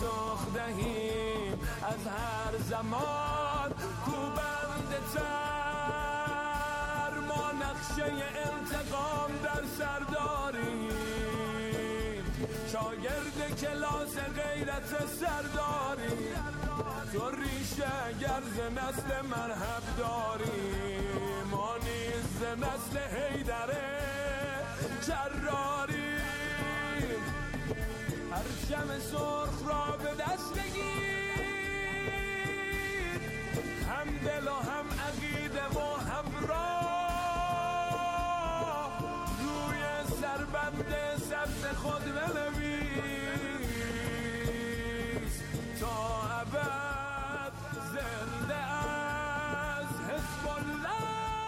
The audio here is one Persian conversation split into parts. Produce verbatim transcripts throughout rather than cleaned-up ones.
پاسخ دهیم از هر زمان کوبنده تر. ما نقشه انتقام در سر داریم، شاگرد کلاس غیرت سرداریم. تو ریشه گرز نسل مرحب داریم، ما نیز نسل حیدره جراریم. پرچم سرخ را به دست بگیر، هم دل و هم عقیده و هم راه، روی سربند سبز خود بنویس تا ابد زنده از حزب الله.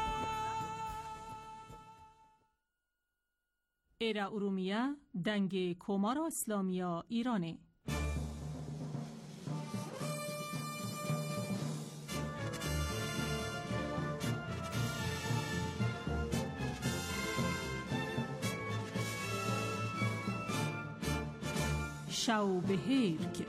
ایرا ارومیه دنگ کومار اسلامیا ایرانه. شو بهیرک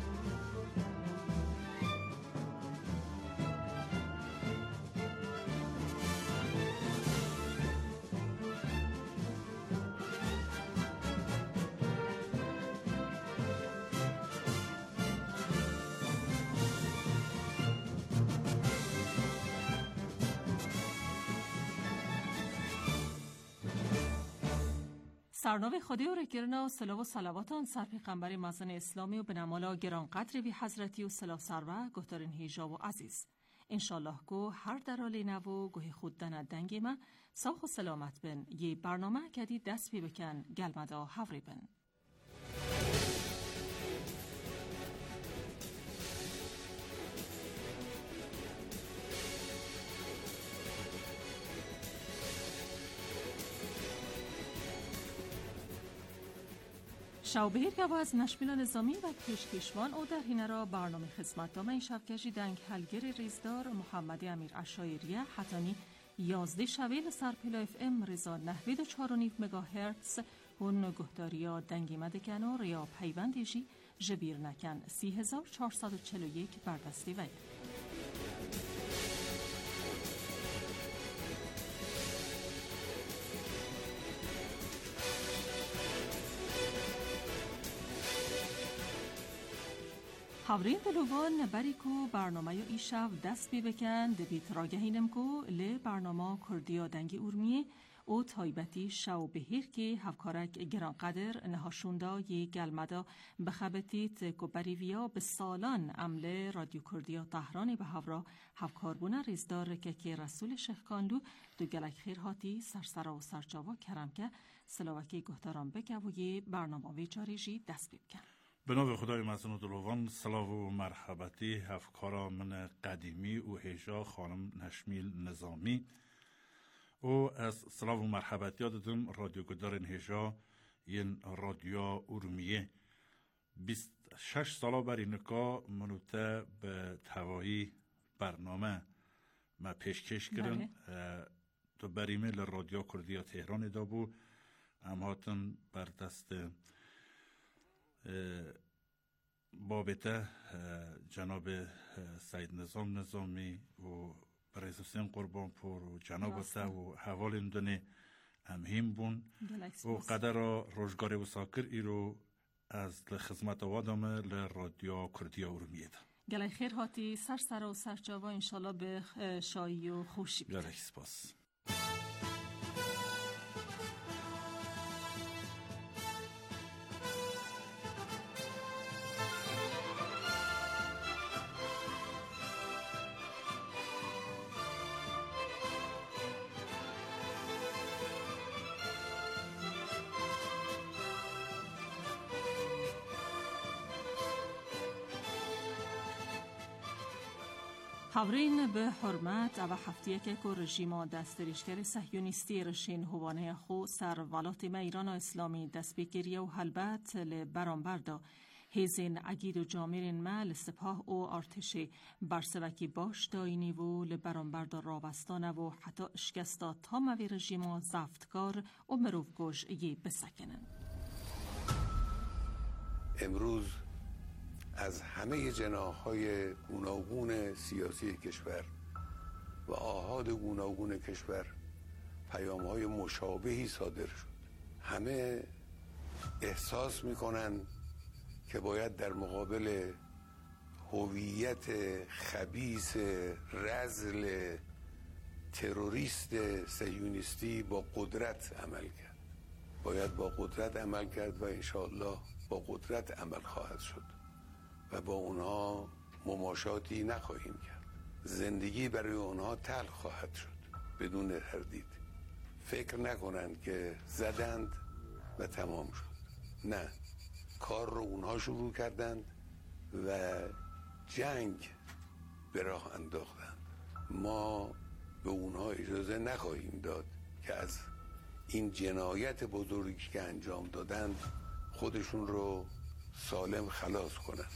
سرنوی خودی و رکرنا سلام و صلواتان سر پیغمبر مازن اسلامی و به نمالا گران قدر بی حضرتی و سلاف سروه گهترین هیجا و عزیز. انشالله گو هر درالی نو گوه خود دند دنگی ما ساخ و سلامت بن یه برنامه کدی دست بی بکن گلمدا حوری بن. شاوبهیر که از نشمیل نظامی و پیشکشوان او در هینه را برنامه خدمت دامه این شبکشی دنگ هلگر ریزدار محمد امیر عشایریه حتانی یازده شویل سرپیلا اف ام رضا نهوید و چار و نیف مگاهرتز هون گهداریا دنگی مدکن و ریا پیوندیجی جبیر نکن سی هزار چهارصد و چل و یک بردستی وی. حورین دلوان بری کو برنامه یا ایشو دست بی بکن دبیت راگهینم کو لی برنامه کردیا دنگی ارمیه او تایبتی شو بهیر که هفکارک گران قدر نهاشوندا یه گلمدا بخبتیت که بریویا به سالان عمله رادیو کردیا تهران به هورا هفکاربونه ریزدار که که رسول شیخ کانلو دو گلک خیر هاتی سرسرا و سرچاوا کرم که سلاوکی گهتران بگه و یه برنامه وی جاریجی دست بی بکن. به نام خدای مظنون و دلوان سلام و مرحبتی هفکارا من قدیمی و هیجا خانم نشمیل نظامی و از سلام و مرحبتی ها دادم رادیو گدارن هیجا این رادیو ارومیه بیست و شش سالا بر اینکا منوته به توایی برنامه ما پیشکش کردن تو بر ایمیل رادیو کردیا تهران دابو امهاتن بر دست بابته جناب سید نظام نظامی و رئیس حسین قربانپور و جناب تا و حوال دنه همهیم بون و قدر روزگار و ساکر ای رو از خدمت وادامه لرادیو کردیا ارومیه ده گلای خیر هاتی سر سر و سر جاوا انشالله به شایی و خوشی بیده. گلای سپاس. حورین به حرمت و هفتیه که که رژیم دستریشگر صهیونیستی رشین هوانه خو سر ولات ایران و اسلامی دست بگیری و حلبت لبرانبردا هیزین عگید و جامرین مال سپاه و ارتش برسوکی باش داینی و لبرانبردا راوستانه و حتی اشکستا تا موی رژیم زفتکار و مروف گوش یی بسکنن. امروز از همه جناح‌های گوناگون سیاسی کشور و آحاد گوناگون کشور پیام‌های مشابهی صادر شد. همه احساس می‌کنن که باید در مقابل هویت خبیث رذل تروریست صهیونیستی با قدرت عمل کرد. باید با قدرت عمل کرد و انشاءالله با قدرت عمل خواهد شد و با اونها مماشاتی نخواهیم کرد. زندگی برای اونها تلخ خواهد شد بدون تردید. فکر نکنند که زدند و تمام شد. نه، کار رو اونها شروع کردند و جنگ به راه انداختند. ما به اونها اجازه نخواهیم داد که از این جنایت بزرگی که انجام دادند خودشون رو سالم خلاص کنند.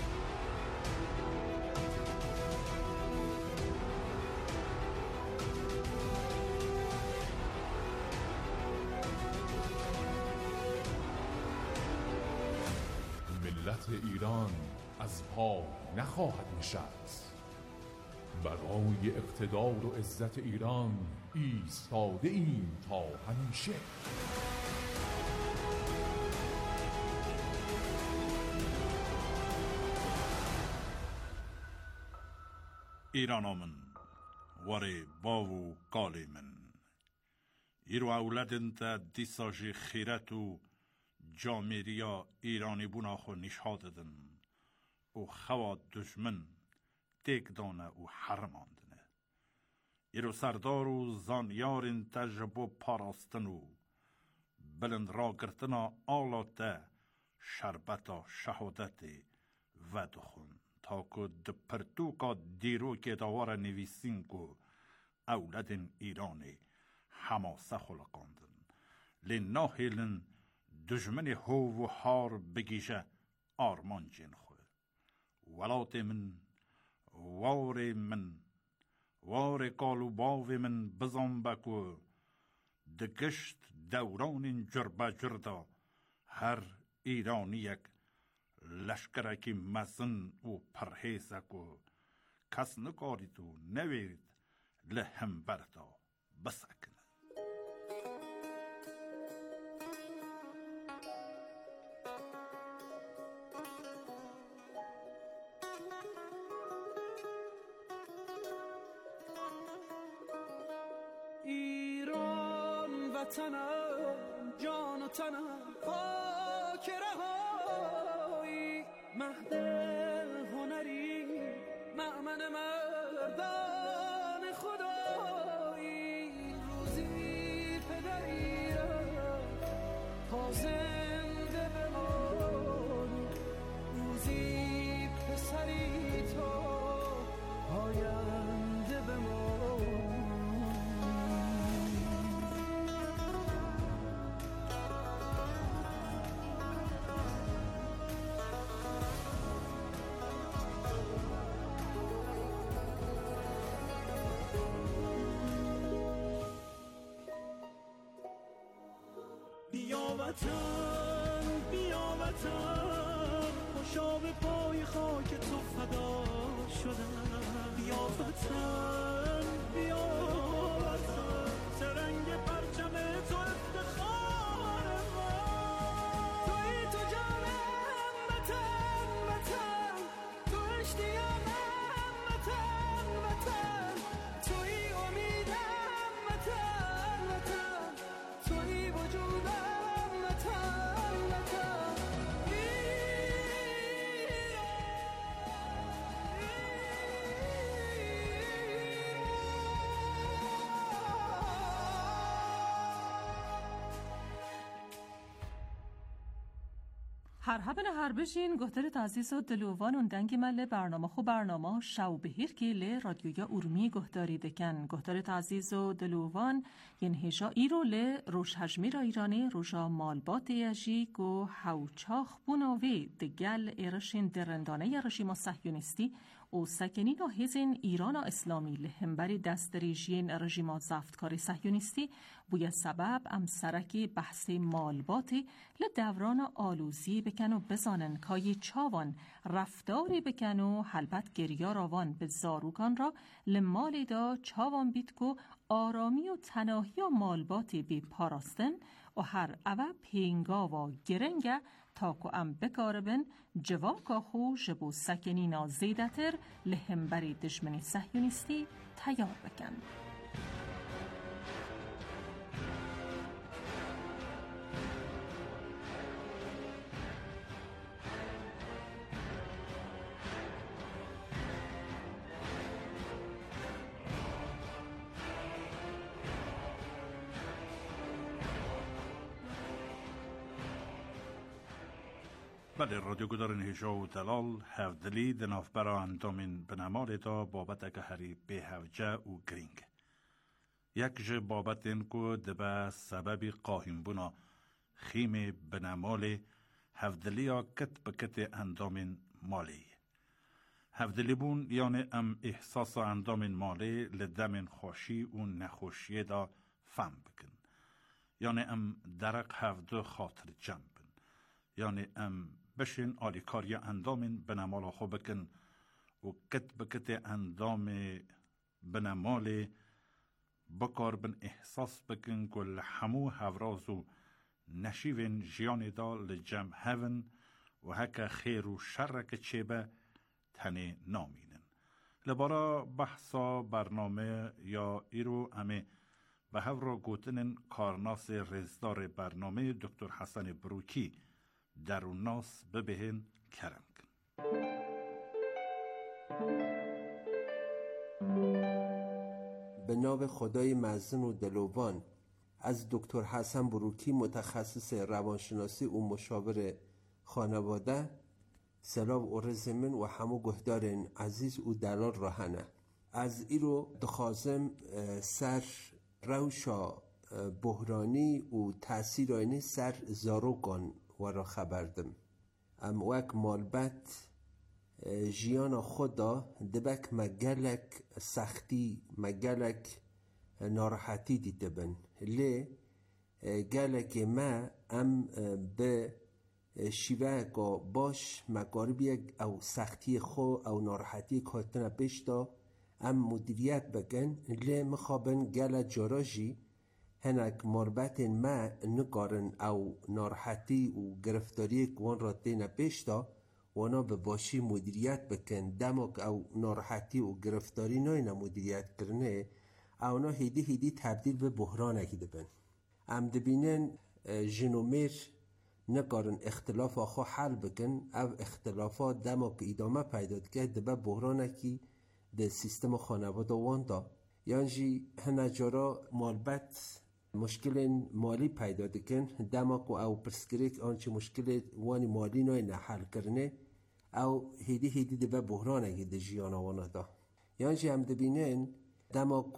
ملت ایران از پا نخواهد نشست. برای اقتدار و عزت ایران ایستاده ایم تا همیشه. ایرانامن واره باو قالی من ایرو اولادن تا دیساجی خیرتو جامعه ایرانی بناخو نشاددن و خواد دشمن تک دانه و حرماندنه. ایرو سردار و زانیارین تجربه پاراستنو بلند را گرتنا آلاته شربتا شهادت و دخون تا که د پرتوکا دیرو که داوار نویسین که اولادن ایرانی حماسه خلقاندن لناهیلن دجمن هو و هار بگیشه آرمان جن خو ولات من وار من وار قالو باو من بزن بکو دگشت دوران جربه جردا هر ایرانی یک لشکرکی مزن و پرهیزکو کس نکاری تو نوید لهم بردا بسکنه. ایران وطنم جان و تنم خاک رهایی مهد هنری مأمن مردان خدایی روزی پدری تا زنده بمانی روزی پسری تا آینده بمانی. بیا وطن بیا وطن خوشا به پای خاک تو فدا شدم. بیا وطن بیا وطن سرنگ پرچم تو افتخار من توی تو جانم وطن وطن تو اشتیاقم وطن وطن توی امیدم وطن وطن توی وجودم هر هبن هر بشین گهتر تعزیز و دلوان اندنگی مل برنامه خو برنامه شو بهیر که ل رادیویا ارمی گهتاری دکن گهتر تعزیز و دلوان ین هجا ایرو ل روش هجمی را ایرانی روشا مالبات یجی گو حوچاخ بوناوی دگل ایرشین درندانه یرشی ما صهیونیستی او سکنین و هزین ایران اسلامی لهمبری دست ریجین رژیمات زفتکار صهیونیستی بوی سبب ام سرکی بحث مالباتی لدوران آلوزی بکن و بزانن کای چاوان رفتاری بکن و حلبت گریار آوان به زاروگان را لمالی دا چاوان بیت کو آرامی و تناهی و مالباتی بی پاراستن و هر اوه پینگا و گرنگه تا که ام بکاربن جواکا خو جبو سکنینا زیدتر لهمبری دشمنی صهیونیستی تیار بکن. بله، رادیو گدارن هجا و دلال هفدلی دناف برا اندامین بنمال دا بابت اگه هری به هفجه و گرینگ. یک جه بابت این که دبه سبب قاهم بنا خیم بنمال هفدلی ها کت بکت اندامین مالی. هفدلی بون یعنی ام احساس اندامین مالی لدمین خوشی و نخوشی دا فهم بکن. یعنی ام درق هفده خاطر جمع بن. یعنی ام بشین آلیکاری اندامین بنمال خوب بکن و کت بکت اندام بنمال بکار بن احساس بکن کل همو هورازو نشیوین جیانی دا لجم هون و هکا خیر و شرک چیبه تنی نامینن. لبارا بحثا برنامه یا ایرو امه به هورا گوتنن کارناس رزدار برنامه دکتر حسن بروکی در اون ناس ببهن کرم کن. به نام خدای مزن و دلوان از دکتر حسن بروکی متخصص روانشناسی و مشاور خانواده سلام و رزمن و همو گهدارن عزیز و دلال راهنه از ایرو دخوازم سر روشا بحرانی و تأثیر آینه سر زاروگان و را خبردم. ام وک مالبت جیانا خدا دبک مگلک سختی مگلک ناراحتی دیده بن لی گلک ما ام به شیوه گا باش مقاربی او سختی خو او ناراحتی کاتنا بشتا ام مدیریت بگن لی مخابن گل جاراجی هنک مربت ما نگارن او ناراحتی و گرفتاری کوان را دینا پیشتا وانا به باشی مدیریت بکن دمک او ناراحتی و گرفتاری ناینا مدیریت کرنه اونا هیدی هیدی تبدیل به بحران اکیده بن ام دبینن جنومیر نگارن اختلاف آخو حل بکن او اختلافات دمک ایدامه پیداد که دبه بحران اکی ده سیستم خانواده واندا یعنی هنجارا مالبت مشکل مالی پیدا دکن دماغ او پرسکریک آنچه مشکل وانی مالی نای نحل کرنه او هیدی هیدی ده به بحران اگه ده جیانا وانا دا یعنی هم دبینن دماغ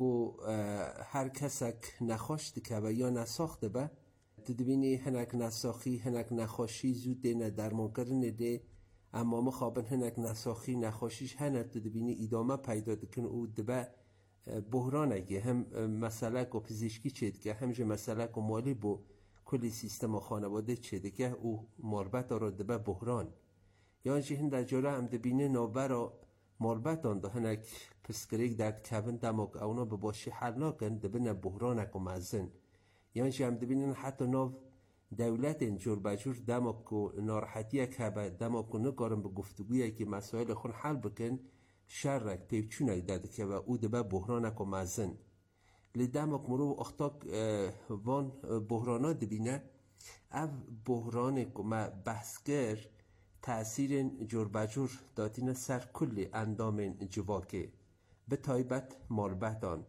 هر کسک نخواشت که و یا نساخته به دبینی هنک نساخی هنک نخواشی زود ده ندرمان کرنه ده اما مخابن هنک نساخی نخواشیش هنک دبینی ایدامه پیدا دکن او ده به بحران اگه هم مسئله کو پزشکی چید که همجه مسئله کو مالی بو کلی سیستم خانواده چید که او مربط را دبه بحران یعنی هند در جاره هم دبینه نابرا مربط آن ده هنک پسکریک درد کبن دماغ اونا به باشی حل ناکن دبنه بحران اکو مزن یعنی هم دبینه حتی ناو دولت جور بجور دماغ کو ناراحتی که دماغ کو نگارن به گفتگویی که مسائل خون حل بکن شرک پیچونک داده که و او دبه بحرانک و مزن لیدمک مرو اختاک وان بحرانا دبینه او بحرانک و بحثگر تأثیر جور بجور دادینه سر کل اندام جواکه به تایبت مالبتان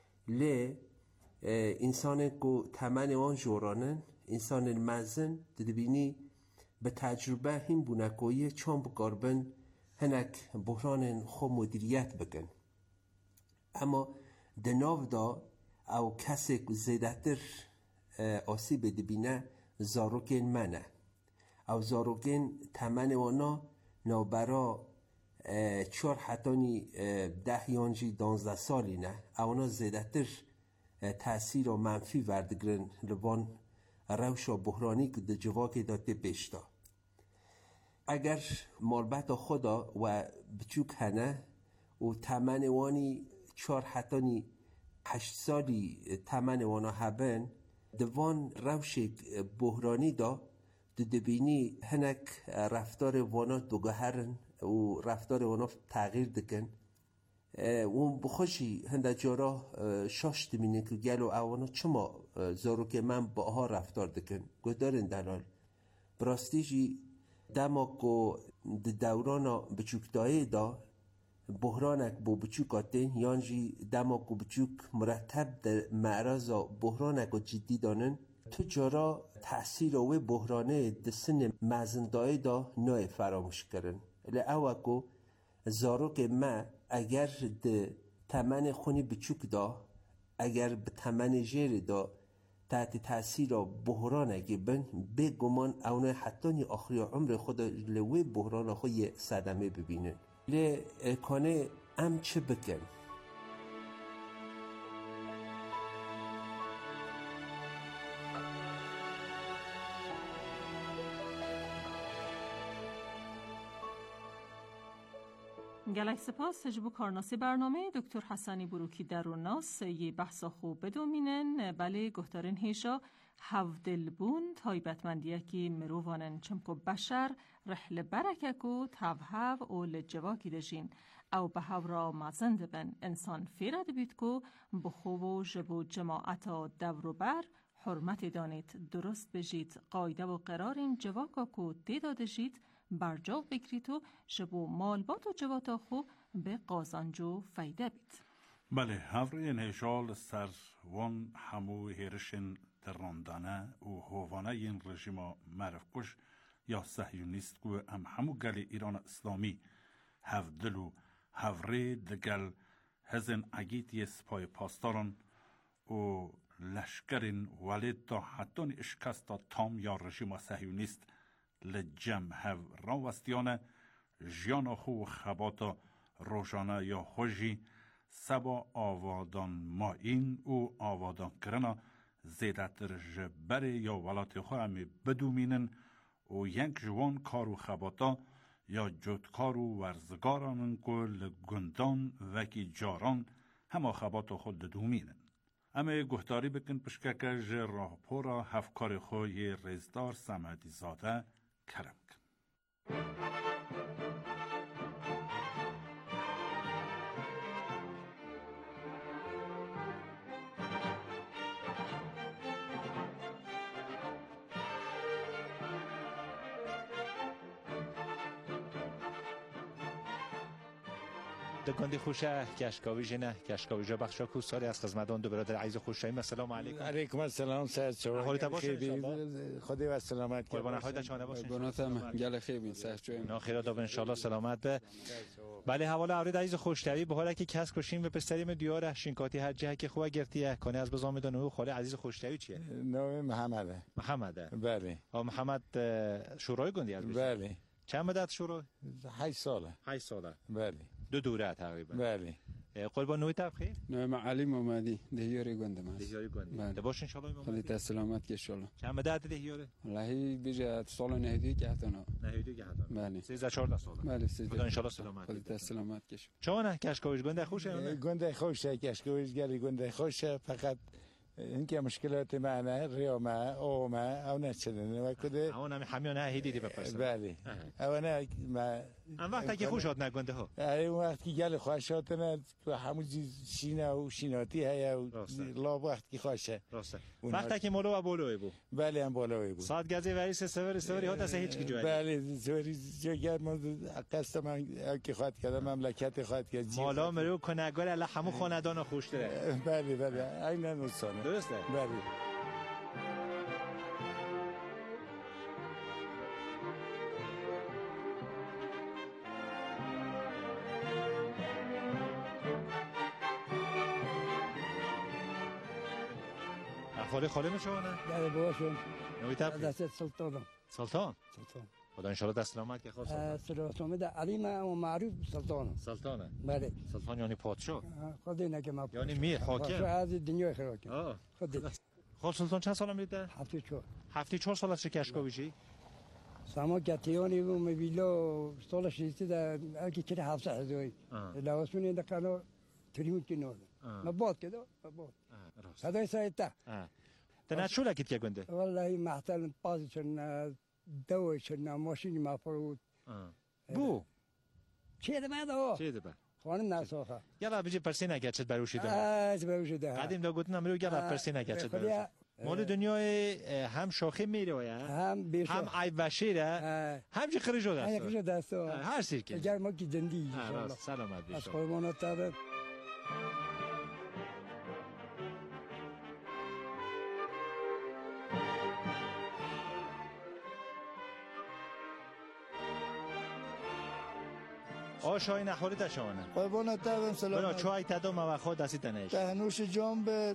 لی انسان که تمن وان جورانن انسان مزن دبینی به تجربه هم بونکویه چون بگاربن هنک بحران خو مدیریت بکن اما دناو دا او کسی زیدتر آسیب دبینه زاروگین منه او زاروگین تمن وانا نابرا چهار حتانی ده یانجی دانزده سالی نه اونا زیدتر تأثیر و منفی وردگرن لبان روشا بحرانی که ده جواکی داده بیشتا. اگر مالبت خدا و بچوک هنه و تمن وانی چهار حتانی هشت سالی تمن وانا هبن دوان روش بحرانی دا دو دبینی هنک رفتار وانا دوگهرن و رفتار وانا تغییر دکن و بخوشی هنده جارا شاشت مینه که گلو اوانا چما زارو که من باها رفتار دکن گدارن دلال براستیجی دماغو دورانا بچوک دایه دا بحرانک بو بچوکاتین یانجی دماغو بچوک مرتب در معرض بحرانک و جدی دانن تو جارا تأثیر و بحرانه ده سن مزندای دا نای فراموش کرن لعوکو زارو که ما اگر ده تمن خونی بچوک دا اگر به تمن جیر دا تحت تأثیر بحران اگه بن به گمان اونه حتی نی آخری عمر خود لوی بحران خود صدمه ببینن لی کانه ام چه بکن گلک سپاس جبو کارناسی برنامه دکتر حسنی بروکی دروناس یه بحثا خوب بدومینن بله گفتارن هیشا هفدل بون تایبتمندیه که مروانن چمکو بشر رحل برککو توهو و لجواکی دجین او به هورا مزند بن انسان فیرد بید کو بخو و جبو جماعتا دورو بر حرمت دانید درست بجید قایده و قرارین جواکا کو دیداده جید برجاو بگرید و شبو مالبات و جواتا خو به قازانجو فایده بید. بله هفرین هشال سر وان همو هیرشن دراندانه و هوانه این رژیم معرف کش یا صهیونیست کو هم همو گل ایران اسلامی هفدل و هفره دگل هزن اگیتی سپای پاسداران و لشکرین ولید تا حتی اشکست تام یا رژیم صهیونیست لجم هف راوستیانه جیان خو خباتا روشانه یا خوشی سبا آوادان ما این او آوادان کرنا زیدتر جبر یا ولات خو همی بدومینن و یک جوان کارو خباتا یا جدکارو ورزگارانن کل گندان وکی جاران همه خباتا خود دومینن. اما گفتاری بکن پشکک جه راه پورا هفکار خوی رزدار سمدی زاده کرم کن. دکاندی خوشه کشکاوی جنه کشکاوی جا بخشا کو ساری از خدمتان دو برادر عزیز خوشاییم السلام علیکم. علیکم السلام سعد شما حالت باشه خدا و سلامت قربان خودت چانه باشه قربانتم گل خیر بین سعد جویم نا خیرات ان شاء الله سلامت به بله حواله اورید عزیز خوشتری به حالا که کس کشیم و پستریم دیار شینکاتی هر جهه که خوبه گرتیه کنه از بزام دانو خاله عزیز خوشتری چیه نام محمده محمده بله آ محمد شورای گندی از بله چند مدت شورای هشت ساله هشت ساله بله دو دوره تقریبا بله قربان نوی تبخیر نام علی محمدی دهیاری گنده ماست دهیاری گنده ده باش ان شاء الله خودت سلامت که ان شاء الله چند مدت دهیاره والله بیجا سال نهدی که حتنا نهدی که حتنا بله سیزده چهارده سال بله سیزده خدا ان شاء الله سلامت خودت سلامت که چون کشکاویش گنده خوشه گنده خوشه کشکاویش گلی گنده خوشه فقط اینکه مشکلات معنا ریاما او ما او نشدن و کده اون هم همیان هیدی بپرسن بله اون ما ام وقتی که خوشات نگنده ها ای وقتی گل خوشات نه همون شینا و شیناتی هيا لا وقتی خوشه راسته وقتی که مولو و بولوی بود بله هم بولوی بود ساعت گازی و ایس سوری سوری ها دست هیچ کی جوی بله سوری جوگر ما قصد من که خواهد کردم مملکت خواهد کرد مالا مرو کنگار الله همو خاندان خوش داره بله بله عینا نوسانه درسته بله خاله خاله میشونه بله باشون نوی تب دست سلطان سلطان سلطان خدا ان شاء الله دست سلامت که خواست سلامت علی ما معروف سلطان سلطانه بله سلطان یعنی پادشاه خدا نگه ما یعنی میر حاکم از دنیا خراکم آه خدا خب سلطان چند سال میده هفت و چهار هفت و چهار سال است که کشکاویچی سما گتیانی و مویلا سال شیستی در اگه چه هفت هزاری لواسونی در قناه تریمون که نورد ما باد که دو ما باد صدای سایتا تنها شو لكت كي كنت والله محتل بازشن دوشن ماشینی ما فرود بو چه ده بعد چه ده بعد خانم ناساخه يلا بيجي برسينا كاتشت بروشيده از بروشيده قديم لو قلنا مرو يلا برسينا كاتشت بروشيده مال دنیای هم شاخه میره یا هم بیشه هم عیب و شیره هم چی خرج شده است خرج شده است هر سیر که اگر ما کی زندگی ان شاء الله سلامت باشید از قربانات تبر آشای نخوری تشانه قربانت تبم سلامت برا چای تدام و خود دستی تنش تهنوش جام به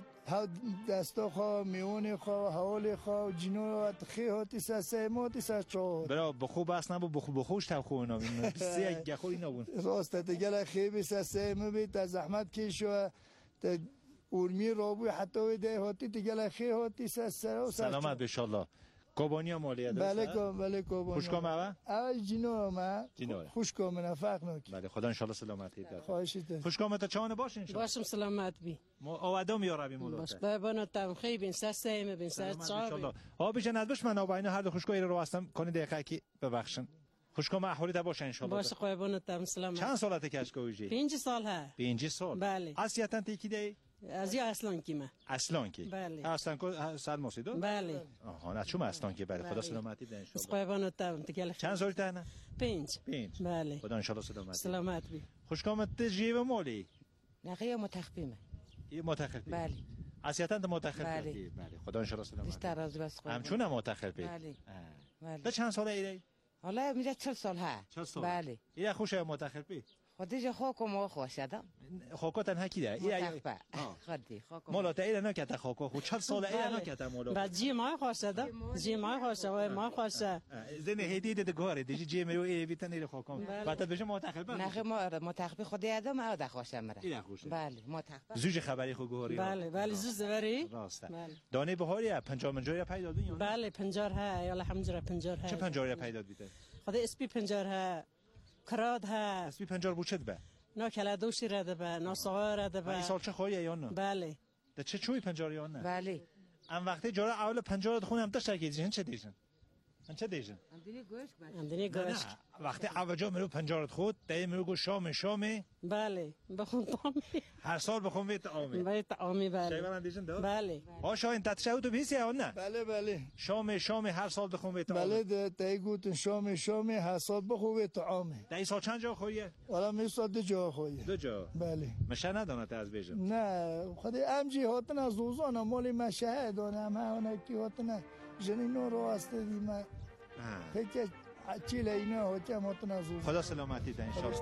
دستا خوا میون خوا حوال خوا جنو خیاتی سه موتی سه چهار برا بخو بس نبو بخو بخوش تب خو اینا بین سی گخوری نبون راست تگل خیبی سه مبی تا زحمت کیشو تا اورمی رابو حتی ده هاتی تگل خیاتی سه سه سلامت ان شاء الله کوبانیا مالیه داشت بله کو بله کوبانیا خوشکام اوا اول جنو ما خوشکام نفق نک بله خدا ان شاء الله سلامتی بده خواهش دارم خوشکام تا چانه باش ان شاء الله باشم سلامت بی ما آوادم یا ربی مولا باش بابا تام خیبین سسته بین سست صاحب ها بیش ندبش من آباینا هر دو خوشکو رو هستم کنی دقیقه کی ببخشن خوشکام احوالی تا باشه ان شاء الله باش قربان تام سلامت چند سالته کشکویجی پنج سال ها پنج سال بله اصلیتا کی دی از یا اصلان کیمه اصلان کی بله اصلان کو صد موسیدو بله آها نه چون اصلان کی بله خدا سلامتی بده ان شاء الله قربان تام تگل چند سال تنه پنج پنج بله خدا ان شاء الله سلامتی سلامت بی خوشکامت جیو مولی نخیه متخفیمه یه متخفی بله اصلیتا متخفی بله بله خدا ان شاء الله سلامتی بیشتر از بس هم چون متخفی بله بله چند ساله ایری حالا میره چهل سال ها چهل سال بله ایره خوشه متخفی خودش خاکو ما خوشیدم خاکو تنها کی ده ایره خودی خاکو مولا تا ایره نکته خاکو خود چهل سال ایره نکته مولا بعد جی ما خوشیدم جی ما خوشم ما خوشه زنه هدیه ده گاره دیجی جی میو ایره بیتن ایره خاکم بعد بشه متخفی نه ما متخفی خودی ادم ادا خوشم مره ایره خوشه بله متخفی زوج خبری خو گوری بله بله زوج بری راسته دانه بهاری پنجاه منجا پیدا دادین بله پنجاه ها یا الحمدلله پنجاه ها چه پنجاه پیدا بیته خدا اسپی پنجاه ها کراد ها اسپی پنجاه بوچت به نه کلا دوشی رده به نه صغار رده به این سال چه خویه یا نه بله ده چه چوی پنجاه یا نه بله ام وقتی جوره اول پنجاه خون هم داشت کیجن چه دیجن من چه دیجن اندینی گوش باشه اندینی گوش وقتی اوجا میرو پنجاه خود ده میرو گو شام شام بله بخون طعامی هر سال بخون ویت طعامی ویت طعامی بله شای من دیجن ده بله ها شاین تتشهو تو بیسی یا نه بله بله شام شام هر سال بخون ویت طعامی بله ده گوت شام شام هر سال بخون ویت طعامی ده سال چند جا خویه والا می سال دو جا خویه دو جا بله مشه ندانه از بیجم نه خودی امجی هاتن از دوزان مالی مشه دانم همه کی هاتن جنینو رو استه دیمه فکر چیله اینا هاتم هاتن از دوزان خدا سلامتی ده انشالله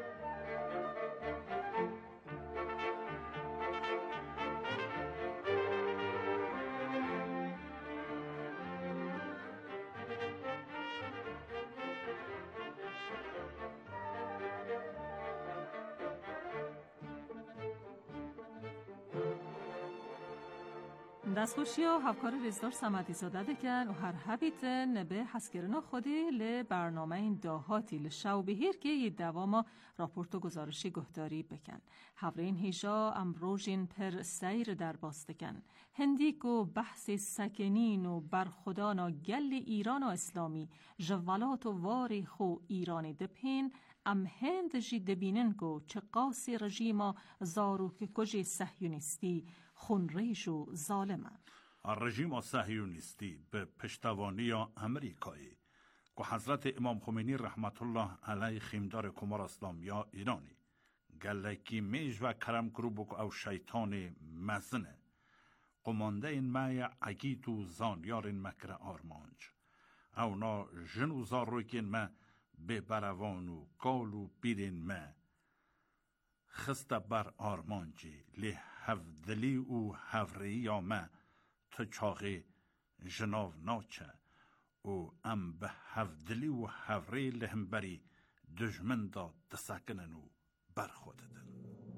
دستخوشی و هفکار رزدار سمدی زاده دکن و هر حبیتن به حسکرنا خودی لبرنامه این داهاتی لشو بهیر که یه دواما راپورت و گزارشی گهداری بکن هورین هیجا امروژین پر سیر در باستکن هندیک و بحث سکنین و برخدانا گل ایران و اسلامی جوالات و واری خو ایران دپین ام هند جی دبینن کو چه قاسی رژیما زارو که کجی صهیونیستی خونریش و ظالمن. رژیم صهیونیستی به پشتوانی امریکایی که حضرت امام خمینی رحمت الله علیه خیمدار کمار اسلامیا ایرانی گلکی میج و کرم کروبک او شیطان مزنه قمانده این مای عگیت و زانیار این مکر آرمانج او نا جنو زاروکین ما به بروان و گال و بیرین ما خست بر آرمانجی لی هفدلی و هفری یا ما تو چاقی جناو ناچه او ام به هفدلی و هفری لهم بری دجمن دا دساکنن و برخوددن.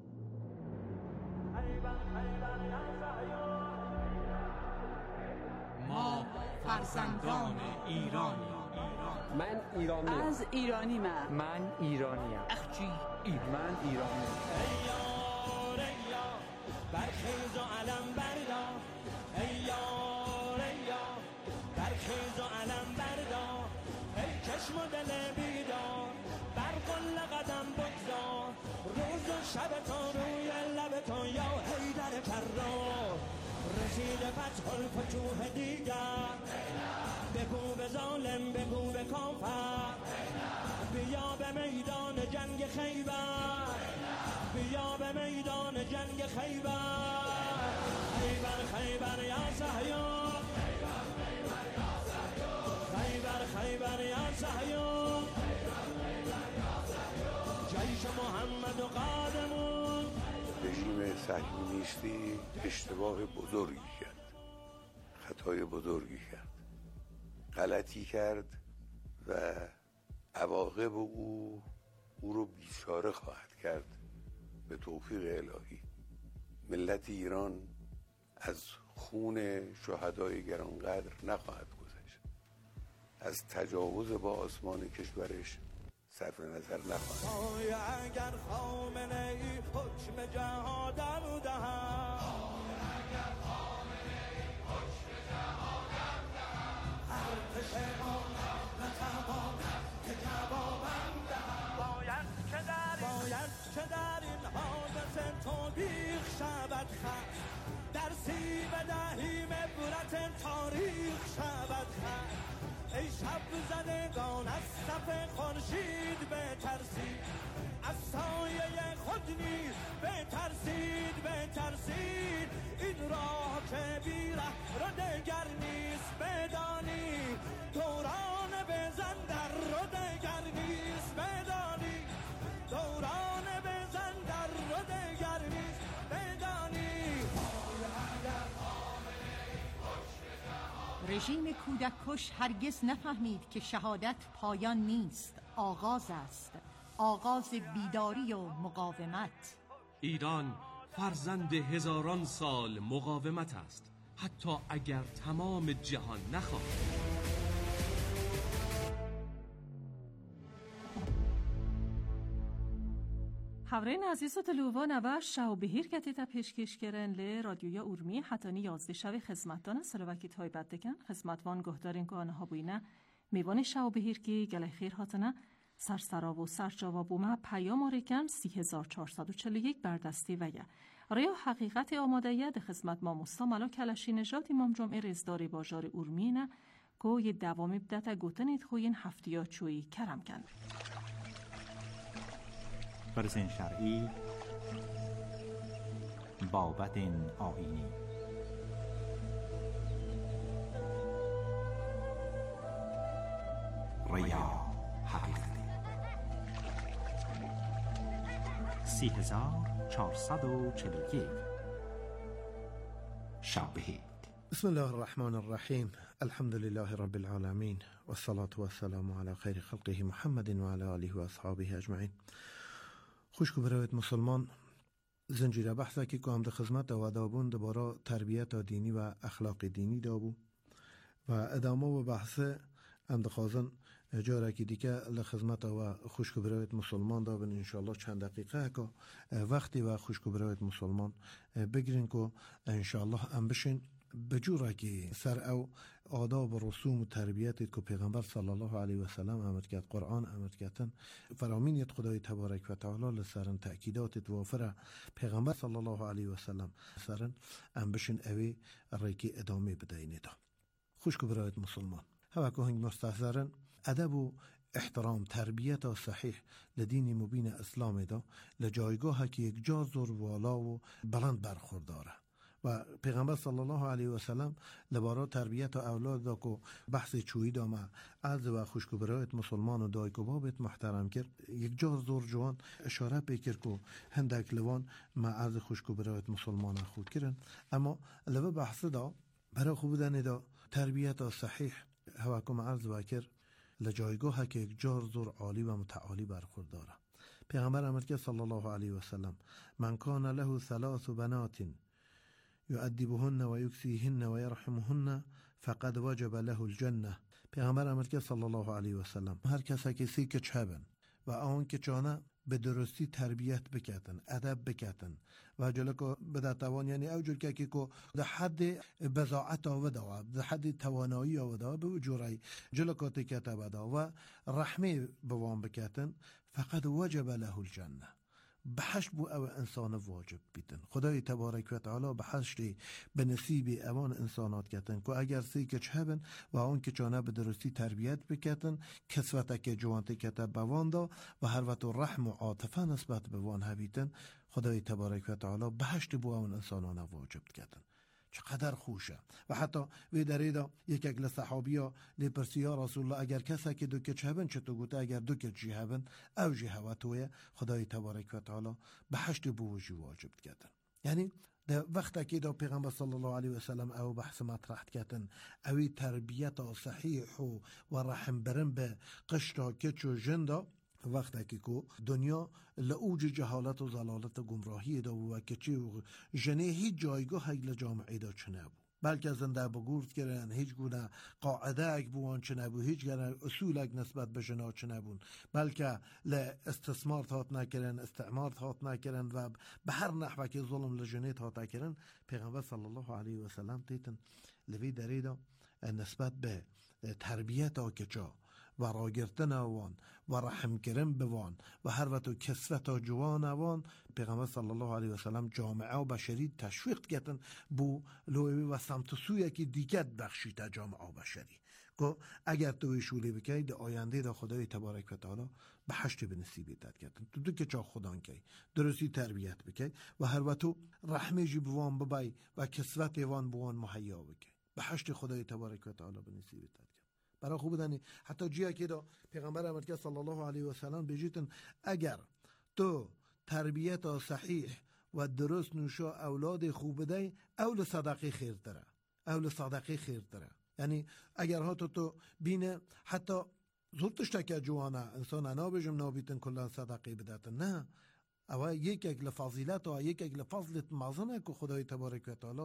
ما فرزندان ایرانی. من ایرانی. از ایرانی من. من ایرانی ام. اخچی ایران. من ایرانی ام. ایار ایار برخیز و علم بردار. ایار ایار برخیز و علم بردار. ای چشم و دل بیدار بر قل قدم بگذار. روز و شب تو روی لب تو یا حیدر کرار. رسید فتح الفتوح دیگر. بگو به ظالم بگو به کافر. بیا به میدان جنگ خیبر. بیا به میدان جنگ خیبر. خیبر خیبر یا صهیون. خیبر خیبر یا صهیون. جیش محمد و قادمون. رژیم صهیونیستی اشتباه بزرگی کرد، خطای بزرگی کرد، غلطی کرد و عواقب او او رو بیچاره خواهد کرد به توفیق الهی. ملت ایران از خون شهدای گرانقدر نخواهد گذشت، از تجاوز با آسمان کشورش صرف نظر نخواهد. اگر خامنه ای حکم جهادم دهد. اگر خامنه ای حکم جهادم دهد. ارتش ما نتواند که جوابم دهد. باید که در باید که در این حادثه توبیخ شود خط. در سیب دهیم عبرت تاریخ شود خط. ای شب زدگان از صف خورشید بترسید. از سایه خود نیز بترسید بترسید. این راه که بی ره رو دگر نیست بدانی. دوران بزن در رو دگر نیست بدانی. دوران بزن در رو دگر نیست بدانی. رژیم کودک کش هرگز نفهمید که شهادت پایان نیست، آغاز است، آغاز بیداری و مقاومت. ایران فرزند هزاران سال مقاومت است، حتی اگر تمام جهان نخواهد. Havrein aziz و تلوان و شاو بهیر کتی تا پیشکش کرن لی رادیویا اورمی حتانی یازده شوی خدمتان سلوکی تایبت دکن خدمتوان گهدارین که آنها بوینه میوان شاو بهیر که گله خیر هاتنه سرسرا و سرجواب و ما پیام آریکن سی هزار چهارصد و چهل و یک بردستی ویه ریا حقیقت آماده یه ده خدمت ما مستملا کلشی نجات امام جمعه رزداری باجار اورمینه که یه دوامی بدت گوتنید خوین هفتیا چوی کرم کن. برزن شرعی بابت آیینی ریا حقیقتی سی هزار چهارصد و چهل و یک شبهید. بسم الله الرحمن الرحیم. الحمد لله رب العالمین والصلاة والسلام على خیر خلقه محمد و على آله و اصحابه اجمعین. خوش کو برایت مسلمان زنجیره بحثه که که هم ده خدمت و دابون دبارا تربیت دینی و اخلاق دینی دابو و ادامه و بحثه هم ده خازن جاره که دیگه لخدمت و خوش کو برایت مسلمان دابن انشاءالله چند دقیقه که وقتی و خوش کو برایت مسلمان بگیرین که انشاءالله هم بشین بجوره که سر او آداب و رسوم و تربیت که پیغمبر صلی الله علیه و سلم امر کرد، قرآن امر کردن، فرامینیت خدای تبارک و تعالی لسرن تأکیدات وافره پیغمبر صلی الله علیه و سلم سرن ام بشین اوی ریکی ادامه بدهینه دا. خوش که برایت مسلمان هوا که هنگ مستحضرن ادب و احترام تربیت و صحیح لدین مبین اسلام دا لجایگاه که یک جا زور والا و بلند برخورداره و پیغمبر صلی الله علیه و سلم لبارا تربیت و اولاد دا که بحث چویی دا ما عرض و خوشکو برایت مسلمان و دای که بابت محترم کرد یک جا زور جوان اشاره بکر که هندک لوان ما عرض خوشکو برایت مسلمان خود کرن اما لبا بحث دا برای خوب دنه دا تربیت و صحیح هواکم عرض وکر لجایگاه که یک جار زور عالی و متعالی برخورداره. پیغمبر امر صلی الله علیه و سلم من کان له ثلاث بنات یؤدبهن و یکسیهن و یرحمهن فقد وجب له الجنه. پیغمبر امر صلی الله علیه و سلم هر کسی که سی کچ هبن و آن که چانه به درستی تربیت بکتن، ادب بکتن و جلکو بداتوان یعنی اوجور که که ده حد بزاعت آوده ده حد توانایی آوده به وجوری جلکو تکت بده و رحمه بوان بکتن فقد وجب له الجنه. بحش بو او انسان واجب بیتن. خدای تبارک و تعالی بحشتی به نصیب اوان انسانات کتن که اگر سی کچ هبن و اون که چانه به درستی تربیت بکتن کسوت که جوانت کتب بوان دا و هروت و رحم و عاطفه نسبت بوان هبیتن خدای تبارک و تعالی بحشتی بو اون انسانان واجب کتن. چقدر خوشه. و حتی وی دریدا یک اگل صحابی ها لیپرسی یا رسول الله اگر کسی که دو کچ هبن چطور گوته اگر دو کچ جی هبن او جی هوتویه خدای تبارک و تعالی به حشت بوجی واجب کردن. یعنی در وقت که دا پیغمبر صلی الله علیه و سلم او بحث مطرح کردن اوی تربیت صحیح و, و رحم برن به قشتا کچ و جندا وقتی که کو دنیا لوج جهالت و ضلالت و گمراهی دا و کچی و جنه هیچ جایگاه هیل جامعه دا چنه بود بلکه زنده بگورد کرن هیچ گونه قاعده اک بوان چنه بود هیچ گونه اصول اک نسبت به جنا چنه بود بلکه لاستثمار تات نکرن استعمار تات نکرن و به هر نحوه که ظلم لجنه تات نکرن. پیغمبر صلی الله علیه و سلم دیتن لوی دریدا نسبت به تربیت آکچا و راگرتن اوان و رحم کرم بوان و هر وقت کسوت جوان اوان پیغمبر صلی الله علیه و سلم جامعه و بشری تشویق کردن بو لوی و سمت سوی که دیگت بخشی تا جامعه و بشری که اگر توی شولی بکی ده آینده ده خدای تبارک و تعالی به حشت به نصیبی داد کردن تو دو که چا خدان کی درستی تربیت بکی و هر وقت رحمه جی بوان ببای و کسوت وان بوان محیا بکی به حشت خدای تبارک و تعالی به نصیبی داد. برای خوب دانی حتی جیا که دا پیغمبر امریکا صلی الله علیه و سلم بجیتن اگر تو تربیت صحیح و درست نوشا اولاد خوب بدهی اول صدقه خیر داره اول صدقه خیر داره. یعنی اگر ها تو تو بینه حتی زورتش تکه جوانه انسان انا بجم نابیتن کلان صدقه بدهتن نه او یک یک لفضیلت و یک یک لفضلت مازنه که خدای تبارک و تعالی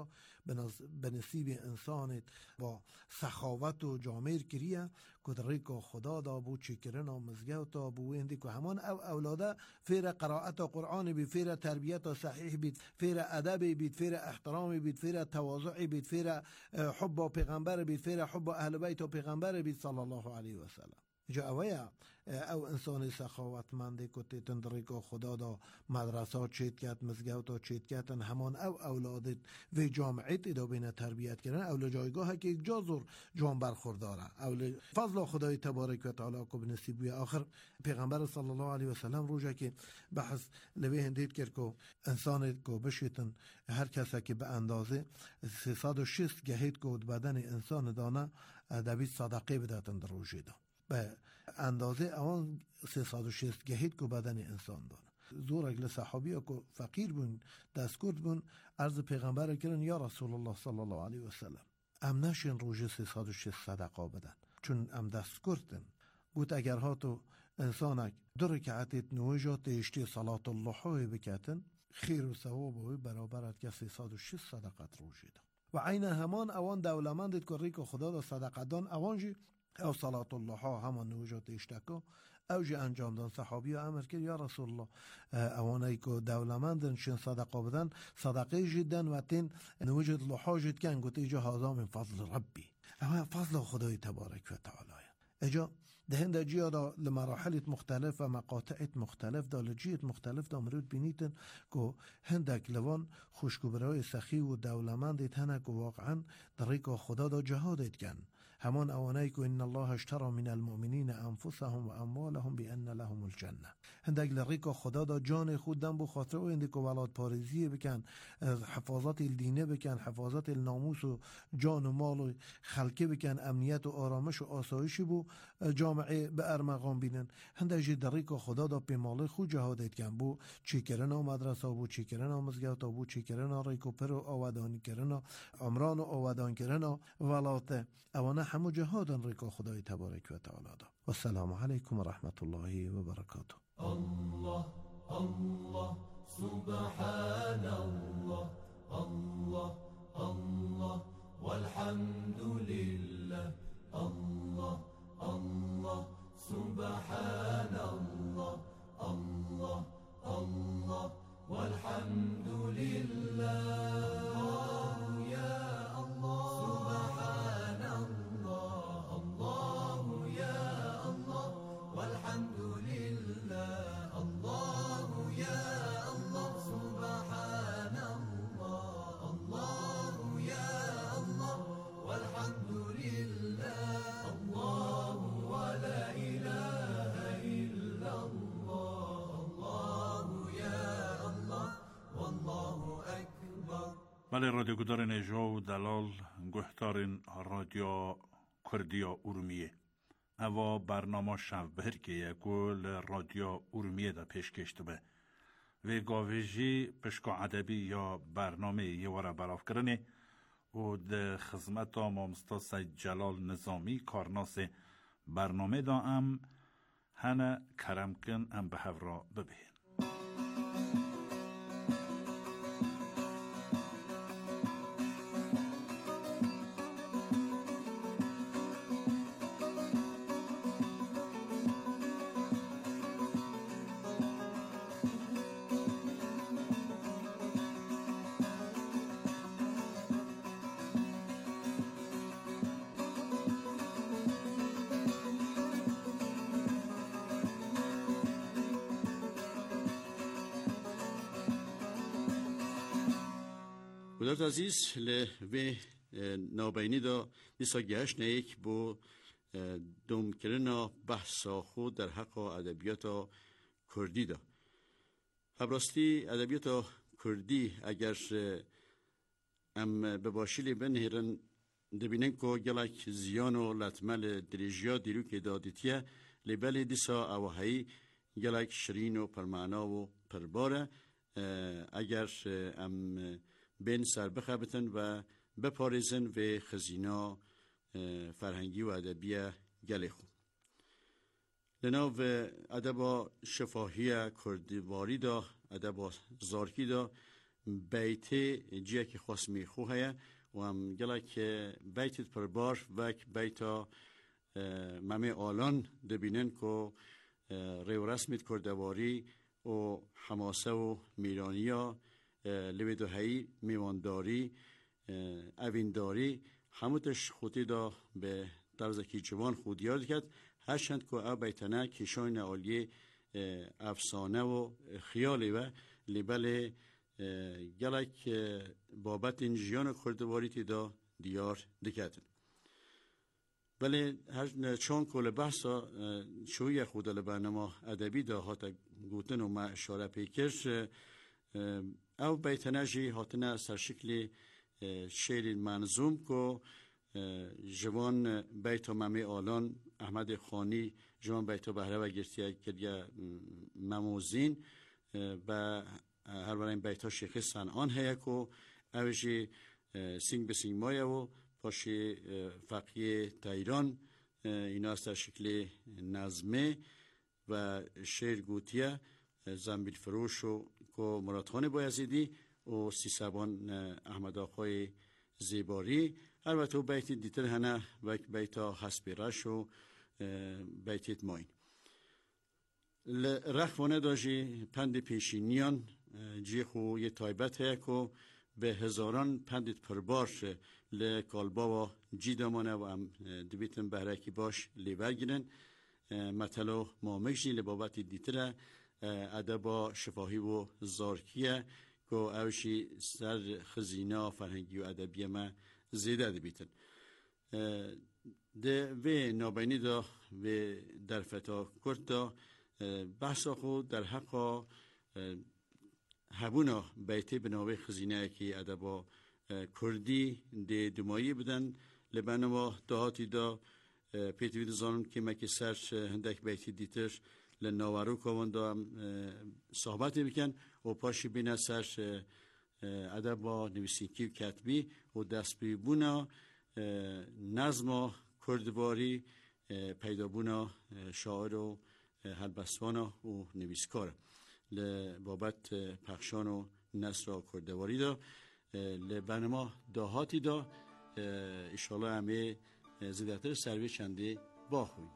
به نصیب انسانت با سخاوت و جامعه کریه که دره که خدا دا بو چکرن و مزگوت دا بو اندی که همان او اولاده فیر قرائت قرآن بید فیر تربیت صحیح بید فیر ادب بید فیر احترام بید فیر تواضع بید فیر حب و پیغمبر بید فیر حب اهل بیت و پیغمبر بید صلی الله علیه و سلم. جا اویا او انسان سخاوتمنده که تیتن دریکا خدا دا مدرسات چید کت مزگوتا چید کتن همان او اولادت و جامعه دا بین تربیت کردن اول جایگاه که یک جازور جان برخورداره اول فضل خدای تبارک و تعالی که بنصیبی. آخر پیغمبر صلی الله علیه و سلم روژه که بحث لوی هندید کرد که انسان که بشیتن هر کسی که به اندازه سیصد و شصت گهید که بدن انسان دانه دوید صدقه بدهتن در روژه دا به اندازه اوان سیصد و شصت گهید که بدن انسان دانه. زور اگل صحابی ها که فقیر بون دستکرد بون عرض پیغمبر کرن یا رسول الله صلی الله علیه و سلم ام نشین روژه سیصد و شصت صدقه بدن چون ام دستکردن گوت اگر ها تو انسانک در رکعتت نوجات اشتی صلات الله های بکتن خیر و ثواب برابرت که سیصد و شصت صدقت روژه دا و عین همان اوان دولمندت که ریک خدا دا صدقه دان اوان جی او صلات الله ها همان نوجات اشتکا او جی انجام دان. صحابی ها امر کرد یا رسول الله اوانایی که دولمندن شن صدقه بدن صدقه جدن و تین نوجات الله ها جد کن گوت ایجا هازا من فضل ربی او فضل خدای تبارک و تعالی ایجا دهنده جیا دا لمراحلت مختلف و مقاطعت مختلف دا لجیت مختلف دا مرود بینیتن که هندک لوان خوشگوبرای سخی و دولمندت هنه که واقعا در ریکا خدا دا جهادت کن همان اوانایی که ان الله اشترى من المؤمنین انفسهم و اموالهم بان لهم الجنه هندک لریکا خدا دا جان خود دن بو خاطر او هندک ولاد پارزی بکن حفاظت الدینه بکن حفاظت الناموس و جان و مال و خلقه بکن امنیت و آرامش و آسایش بو جامعه به ارمغان بینن هندک جی دریکا خدا دا پیمال خود جهادت کن بو چی کرن و مدرسه بو چی کرن و مزگوت بو چی کرن ریکو پر و آودانی کرن عمران و آودان کرن ولات اوانه همو جهادن ریکا خدای تبارک و تعالی دا. و السلام علیکم و رحمت الله و برکاته. الله الله سبحان الله الله الله والحمد لله الله الله سبحان الله الله الله والحمد لله يا الله سبحان الله الله يا الله والحمد لله الله يا الله سبحان الله الله يا الله والحمد لله الله ولا إله إلا الله الله يا الله والله أكبر. بله رادیو گدار نجا و دلال گهتارین رادیو کردیا ارومیه اوا برنامه شب بهر که یکول رادیو ارومیه دا پیش کشت به و گاویجی پشکا عدبی یا برنامه یه وره براف کرنه و ده خدمت مامستا سید جلال نظامی کارناس برنامه دا ام هنه کرم کن ام به هفرا ببین. خداوند عزیز ل نابینی دا دیسا گشت نیک بو دوم کرنا بحثا خود در حق ادبیات کردی دا. خبراستی ادبیات کردی اگر ام بباشیلی بنهرن دبینن که گلک زیان و لطمل دریجیا دیرو که دادیتیه لبلی دیسا اوهایی گلک شرین و پرمعنا و پرباره اگر ام بین سر بخبتن و بپارزن و خزینا فرهنگی و ادبی گلی خو. لناو ادبا شفاهی کردواری دا ادبا زارکی دا بیت جیه که خواستمی خو هیا و هم گله که بیتت پربار وک بیتا ممه آلان دبینن که ریو رسمت کردواری و حماسه و میرانیا لویدوهایی میوانداری اوینداری هموتش خودی دا به طرز کی جوان خود یاد کرد هرچند که او بیتنه کشاین عالیه افسانه و خیالی و لیبل گلک بابت این جیان کردواری تی دا دیار دکتن ولی هر چون کل بحثا شوی خود لبرنامه ادبی دا هاتا گوتن و ما اشاره پیکرش او بیتنجی هاتنه سرشکل شعر منظوم کو جوان بیت ممی آلان احمد خانی جوان بیت بهره و گرتیه کردیه مموزین و هر برای بیت شیخ سنان هیا کو اوشی سینگ به سینگ مایه و پاشی فقیه تایران اینا از سرشکل نظمه و شعر گوتیه زنبیل فروش و که مراد خان بایزیدی و سی سبان احمد آقای زیباری البته بیت دیتر هنه و بیتا حسبی رش و بیتیت ماین رخوانه داشی پند پیشینیان جی خو یه تایبت هیا که به هزاران پندت پربار لکالبا و جی دامانه و هم دویتن بهرکی باش لیبر گیرن مطلو مامکشی لبابت دیتره ادبا شفاهی و زارکیه که اوشی سر خزینه فرهنگی و ادبی ما زیده دبیتن ده و نابینی دا و در فتا کرد دا بحثا خود در حقا هبونا بیتی بناوی خزینه که ادبا کردی ده دمایی بدن لبنما دهاتی دا پیتوید زانون که مکی سرش هندک بیتی دیتر لناورو کوان دا صحبتی بکن و پاشی بین سرش ادب با نویسینکی و کتبی و دست بی بونا نظم کردواری پیدا بونا شاعر و هلبسوانا و نویسکار لبابت پخشان و نصر کردواری دا لبنما داهاتی دا ایشالا همه زیدتر سروی چنده باخوین.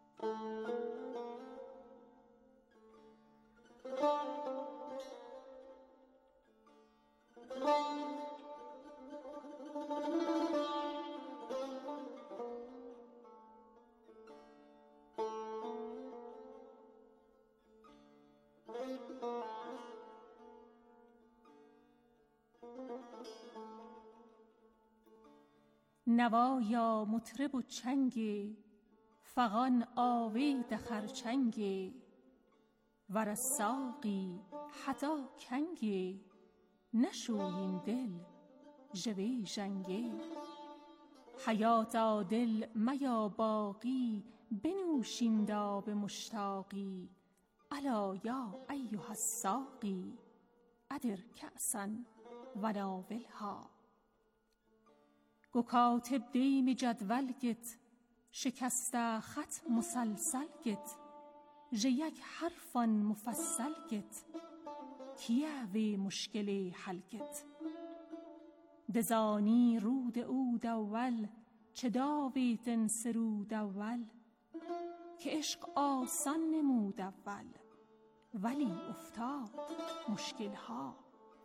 نوایا مطرب و چنگ فغان آوید خرچنگ ور از ساقی حدا کنگ نشویین دل جوی جنگی حیاتا دل میا باقی بنوشین داب مشتاقی الا یا ایها الساقی ادر کأسا و ناولها گو کاتب دیم جدول گت شکسته خط مسلسل گت ژ یک حرفان مفصل گت کیه وی مشکل حل گت دزانی رود او دول چه داویتن سرود اول که عشق آسان نمود اول ولی افتاد مشکل ها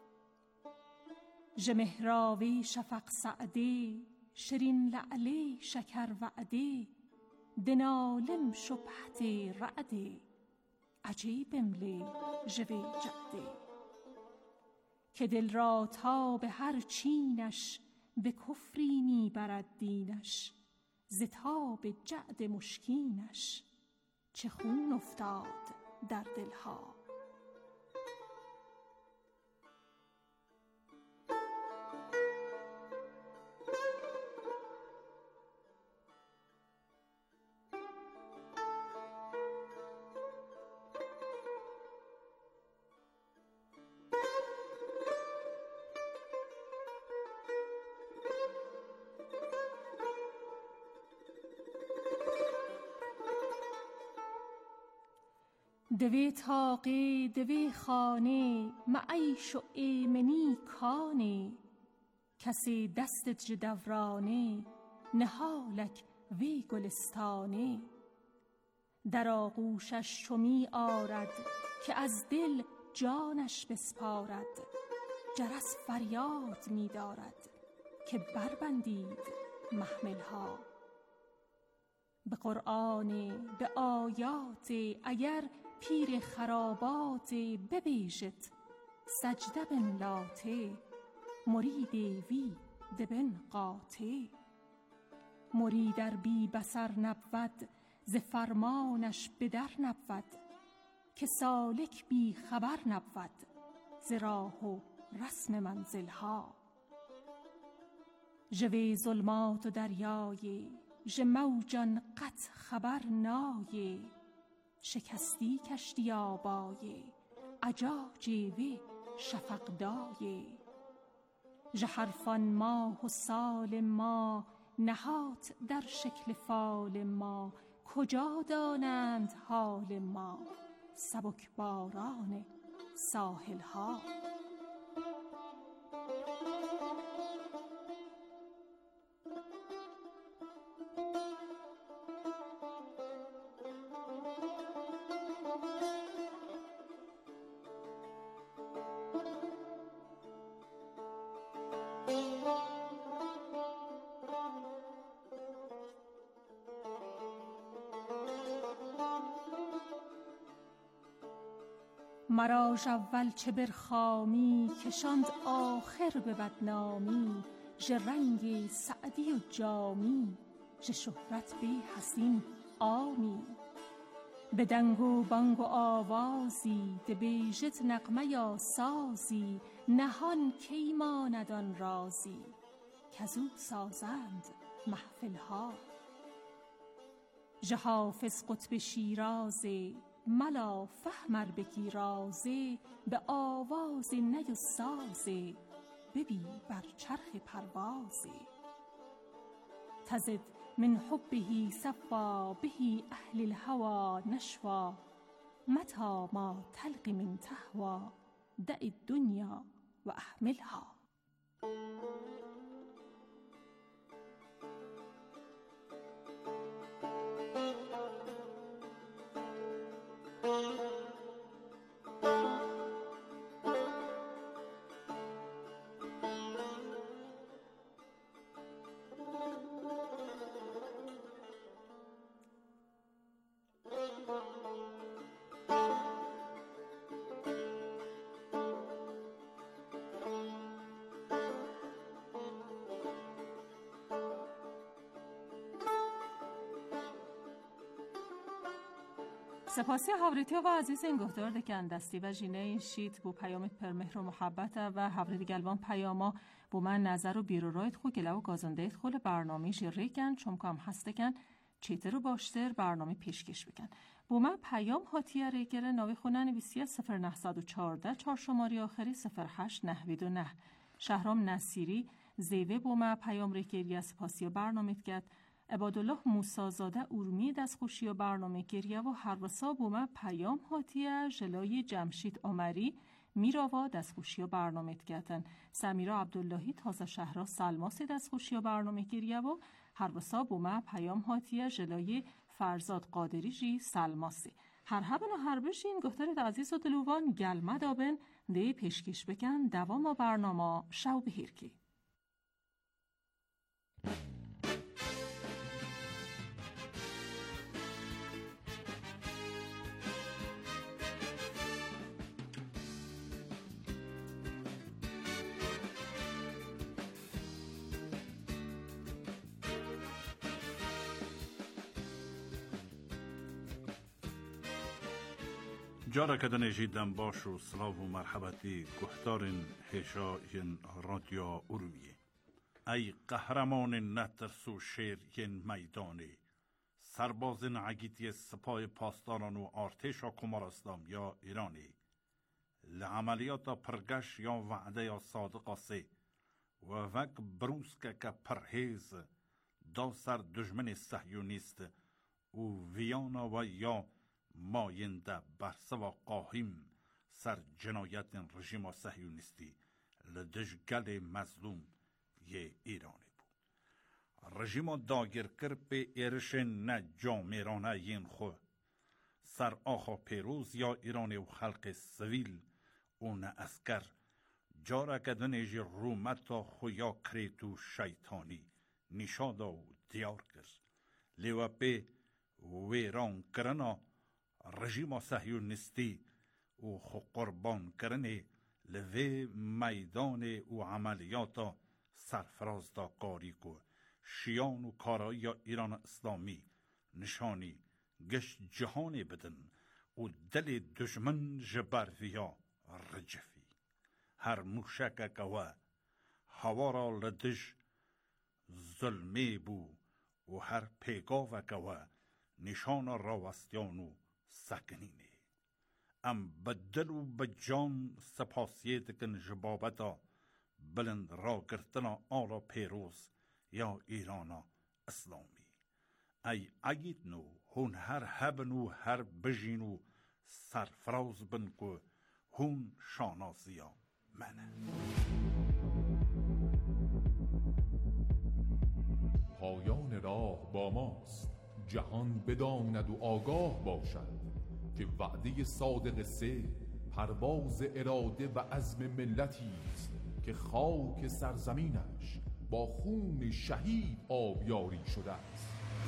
ژ مهراوی شفق سعده شرین لعله شکر وعده دنالم شبهت رعده عجیبم لی ژوی جعده که دل را تا به هر چینش به کفری می برد دینش ز تاب جعد مشکینش چه خون افتاد در دلها. دوی تاقی دوی خانه معیش و ایمنی کانه کسی دستت ژ دورانه نهالک وی گلستانه در آغوشش چو می آرد که از دل جانش بسپارد جرس فریاد می دارد که بربندید محملها به قرآن به آیات اگر پیر خرابات ببیجت سجده بن لاته مرید وی دبن قاطع مرید ار بی بصر نبود ز فرمانش به در نبود که سالک بی خبر نبود ز راه و رسم منزلها ژ وی ظلمات و دریای ژ موجان قط خبر نای شکستی کشتی آبای عجاج وی شفق دای ژ حرفان ماه و سال ما نهات در شکل فال ما کجا دانند حال ما سبک باران ساحل ها. مراش اول چه برخامی کشاند آخر به بدنامی ژ رنگ سعدی و جامی ژ شهرت بی حسین عامی به دنگ و بانگ و آوازی دبیژت نغمه یا سازی نهان کی ماند آن رازی کزو سازند محفل ها ژ حافظ قطب شیرازه ملا فهم ار بکی رازه به آواز نی و سازه ببی بر چرخ پروازه تزد من حبه صفا به اهل الهوى نشوى متى ما تلقي من تهوى دع الدنيا و احملها. سپاسی هاوریتیا و عزیز این گفتار دکن دستی و جینه این شیت بو پیامت پرمهر و محبت و هاوری گلوان پیاما بو من نظر و بیرو رایت خو گله و گازندهیت خول برنامه ریکن چون کام هستکن چیتر و باشتر برنامه پیشکش بکن. بو من پیام هاتیه ریگره ناوی خونه نویسیه صفر نهصد و چارده چار شماری آخری صفر هشت نهوید و نه. شهرام نصیری زیوه بو من پیام ریگریه سپاسی و برنامه گد. عبادالله موسازاده اورمی دستخوشی و برنامه گریه و هر وسا بومه پیام هاتیه جلای جمشید عمری میراوا دستخوشی و برنامه گتن. سمیرا عبداللهی تازه شهرها سلماسی دستخوشی و برنامه گریه و هر وسا بومه پیام هاتیه جلای فرزاد قادری جی سلماسی. هر هبن و هر بشین گفتارت عزیز و دلوان گلمه دابن ده پیشکش بکن دوام برنامه شو بهیرکی. جارا کدن جیدن باش و سلاو و مرحبتی گهدارن هشا ین رادیو ارویه. ای قهرمان نترسو شیر ین میدانه سربازن عگیتی سپاه پاسداران و ارتش کمارستان یا ایرانی لعملیات پرگش یا وعده یا صادق سه و وک بروز که که پرهیز دا سر دشمن صهیونیست و ویانا و یا ماینده برسوا قاهیم سر جنایت رژیم صهیونیستی لدشگل مظلوم یه ایرانی بود. رژیم داگر کر به ارش نه جامرانه ین خو سر آخا پیروز یا ایرانی و خلق سویل و نه اسکر جارا کدن جی رومتا خویا کریتو شیطانی نشادا و دیار کرد لیو به ویران کرنا رژیم صهیونیستی و خو قربان کرنه لوی میدان و عملیات سرفراز دا کاری کو شیان و کارایی ایران اسلامی نشانی گشت جهانی بدن و دل دشمن جبر ویا رجفی هر موشک کوا هوارا لدش ظلمی بو و هر پیگاو کوا نشان راوستیانو سکنینه ام بدل و بجان سپاسیه دکن جبابتا بلند را گرتنا آلا پیروز یا ایرانا اسلامی ای عیدنو هون هر هبنو هر بجینو سرفراز بنکو هون شانازیا منه. پایان راه با ماست جهان بداند و آگاه باشد که وعده صادق سه پرواز اراده و عزم ملتی است که خاک سرزمینش با خون شهید آبیاری شده است.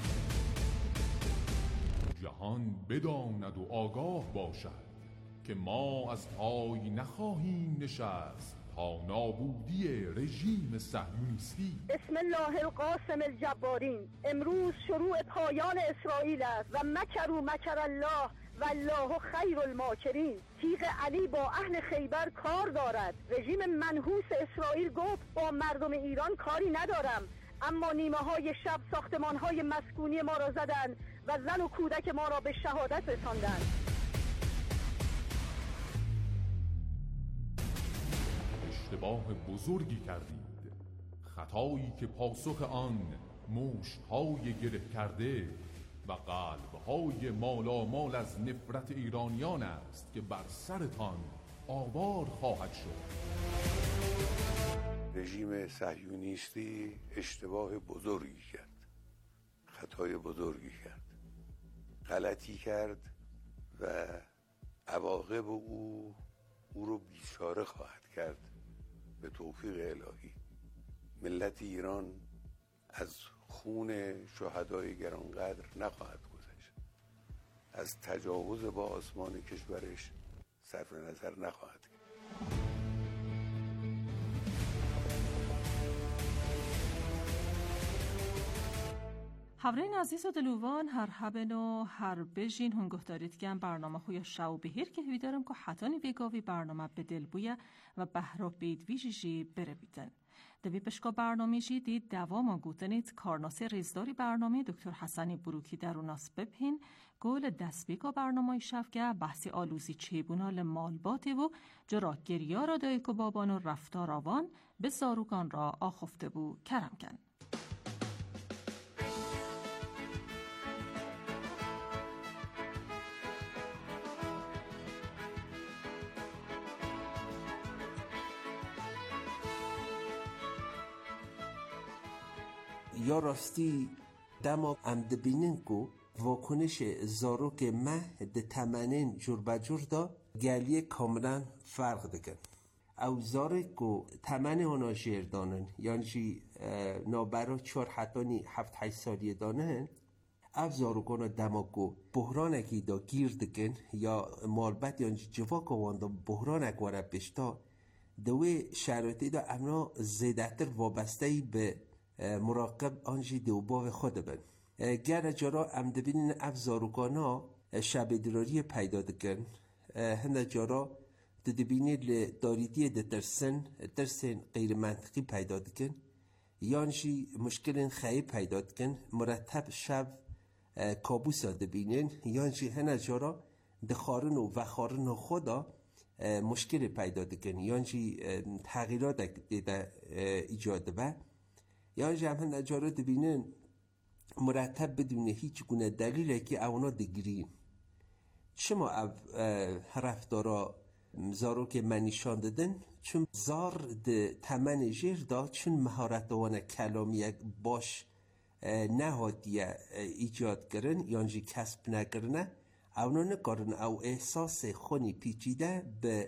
جهان بداند و آگاه باشد که ما از پای نخواهیم نشست تا نابودی رژیم صهیونیستی. بسم الله القاسم الجبارین. امروز شروع پایان اسرائیل است و مکروا مکر الله والله خیر الماکرین. تیغ علی با اهل خیبر کار دارد. رژیم منحوس اسرائیل گفت با مردم ایران کاری ندارم، اما نیمه های شب ساختمان های مسکونی ما را زدند و زن و کودک ما را به شهادت رساندند. اشتباه بزرگی کردید، خطایی که پاسخ آن موشهای گره کرده و قلبهای مالامال از نفرت ایرانیان است که بر سرتان آوار خواهد شد. رژیم صهیونیستی اشتباه بزرگی کرد، خطای بزرگی کرد، غلطی کرد و عواقب او او رو بیچاره خواهد کرد به توفیق الهی. ملت ایران از خون شهدای گرانقدر نخواهد گذشت، از تجاوز با آسمان کشورش صرف نظر نخواهد کرد. Havrein aziz و دلوان هر haben و هر بجین هون گفتارید که برنامه خوی شو بهیر که هوی دارم که حتانی بگاوی برنامه به دل بویه و بهرا بید ویجیجی بره بیدن. دوی پشکا برنامه جی دید دوام گوتنید کارناس ریزداری برنامه دکتر حسن بروکی دروناس ببهین گول دست بیگا برنامه شفگه بحثی آلوزی چیبونال مالباته و جرا گریا را دایی که بابان و رفتار آوان به زاروگان را آخفته بو کرم کن. یا راستی دما امد بینن کو واکنش زاروک مه ده تمنین جور بجور دا گلیه کاملا فرق دکن. او زارک کو تمن اونا جیر دانن یعنی جی نابرا چار حتانی هفت هشت سالیه دانن او زاروکانا دما کو بحرانکی دا گیر دکن یا مالبت یعنی جواک واندا بحرانک واره بشتا دوی شرایطی دا امنا زیدهتر وابستهی به مراقب آنجی دوباو خود بن. گر جارا امده بینین افزاروگانا شب دراری پیدا دکن هنده جارا دبینی داریدی درسن درسن غیر منطقی پیدا دکن یانجی مشکل خیلی پیدا دکن مرتب شب کابوس دبینین یانجی هنده جارا دخارن و وخارن خدا مشکل پیدا دکن یانجی تغییرات دیده ایجاد به یا جمعه نجاره دبینن مرتب بدون هیچ گونه دلیله که اونا دگیرین چما او رفتارا زارو که من نشان دادن چون زار ده تمن جیر دا چون مهارت وانه کلامی باش نهادیه ایجاد کرن یانجی کسب نکرنه اونا نکارن او احساس خونی پیچیده به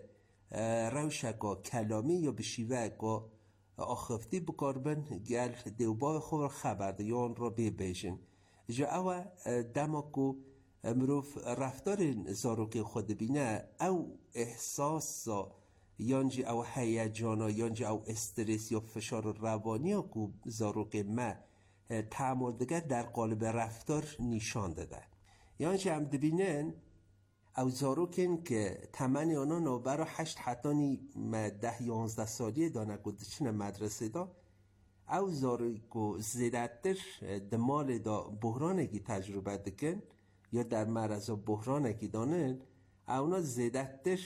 روشگا کلامی یا به شیوه گا آخفتی بکاربن گل دیوبای خود را خبر ده یا آن را بیبیشن جا او دماکو مروف رفتار زاروک خود بینه او احساس یانجی او هیجانا یانجی او استرس یا فشار روانی ها که زاروک ما تعمل دگه در قالب رفتار نشان داده یانجی هم دبینن او زاروکن که تمنی آنها نوبرا هشت حتانی ده یانزده سالیه دانه گدچن مدرسه دا او زاروکو زیدتر دمال دا بحرانگی تجربه دکن یا در معرض بحرانگی دانن اونا زیدتر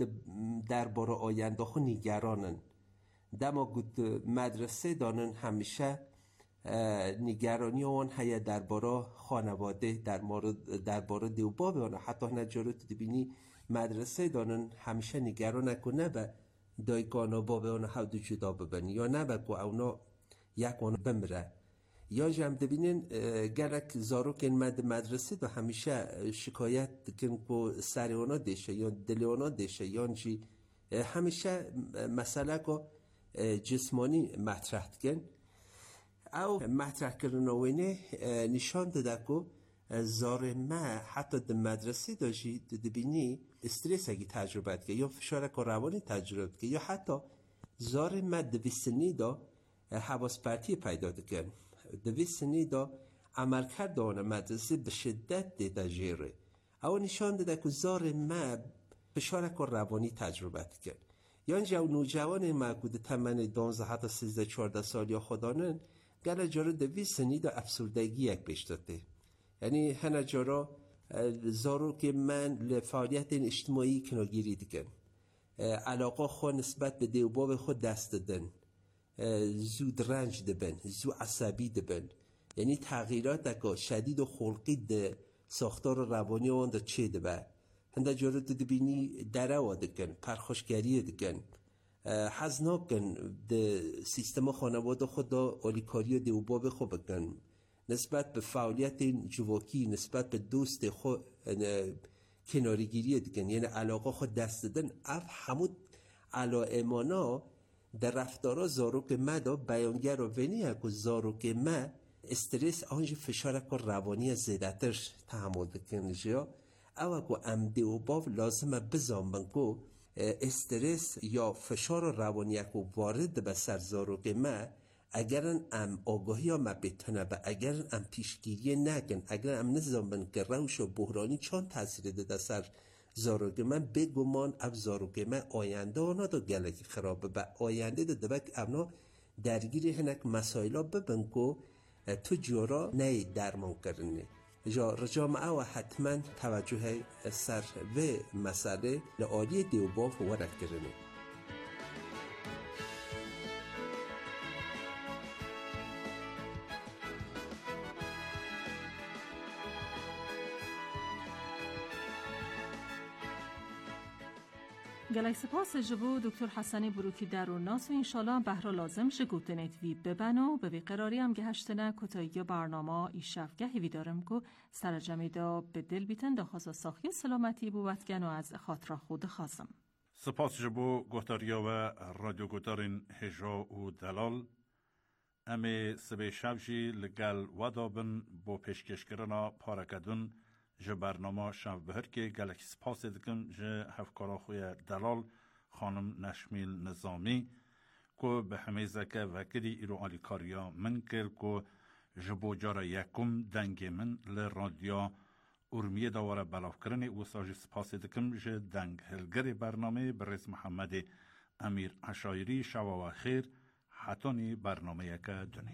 در بار آینده خو نگرانن دما گد مدرسه دانن همیشه نگرانی آن هیا درباره خانواده در مورد درباره دیوباب آن حتی نجارت دبینی مدرسه دانن همیشه نگران نکنه به دایگانا باب آن حد جدا ببنی یا نه به اونا یک آن بمره یا جمع دبینین گرک زاروک این مد مدرسه دو همیشه شکایت کن که سر اونا دشه یا دل اونا دشه یا انجی همیشه مسئله که جسمانی مطرح کن او مطرح کردنوینه نشان داده که زار ما حتی در مدرسه داشتی دبینی استرس اگه تجربه که یا فشار روانی تجربه که یا حتی زار ما دوی سنی دا حواس پرتی پیدا کن دوی سنی دا عمل کردن مدرسه به شدت دیده جیره او نشان داده که زار ما فشار روانی تجربه کن یا جو نوجوان مقود تمن دانزده حتی سیزده چارده سال یا خدانن گل جارا دوی سنی دا افسردگی یک پیش داده یعنی هنه جارا زارو که من لفعالیت اجتماعی کناگیری دیگن علاقه خود نسبت به دیوباب خود دست دادن زود رنج دبن زود عصبی دبن یعنی تغییرات دکا شدید و خلقی ده ساختار روانی آن ده چه ده با هنده جارد ده بینی دره وادکن پرخوشگری دکن حزناکن ده سیستم خانواده خود دا آلیکاری و دیوباب خود بکن نسبت به فعالیت جواکی نسبت به دوست خود کناریگیری دکن یعنی علاقه خود دست دادن اف همود علائمانا در رفتارا زاروک ما دا بیانگر و ونی اکو زاروک ما استرس آنج فشار اکو روانی زیدترش تحمل دکن جا او اکو امده و باو لازمه بزامبن که استرس یا فشار روانی اکو وارد به سر زاروک ما اگرن ام آگاهی ها ما بتنه با اگرن ام پیشگیری نگن اگرن ام نزامبن که روش و بحرانی چون تاثیر ده سر زاروک من بگمان اب زاروک من آینده آنا دا گلک خرابه با آینده دا دبک امنا درگیری هنک مسائلا ببن که تو جورا نه درمان کرنه جا رجام او حتما توجه سر و مسئله لعالی دیوباف ورد کرنه گلک سپاس جبو دکتر حسن بروکی در و ناس و انشالله بهرا لازم شگوتنت وی ببنو به بی قراری هم گهشتنه کتایی برنامه ای شفگهی وی دارم که سرجمی دا به دل بیتن دا خوزا ساخی سلامتی بوتگن و از خاطر خود خواستم. سپاس جبو گوتاریا و رادیو گوتارین هجا و دلال امی سبی شبجی لگل ودابن با پیشکشکرنا پارکدون جه برنامه شب بهر که گلک سپاس دکم جه هفکارا خوی دلال خانم نشمیل نظامی که به همه زکه وکری ایرو آلی کاریا من کرد که جه بوجار یکم دنگ من لرادیا ارمیه دواره بلاف کرنه و ساجه سپاس دکم جه دنگ هلگر برنامه برز محمد امیر عشایری شوا و خیر حتانی برنامه یکه دونه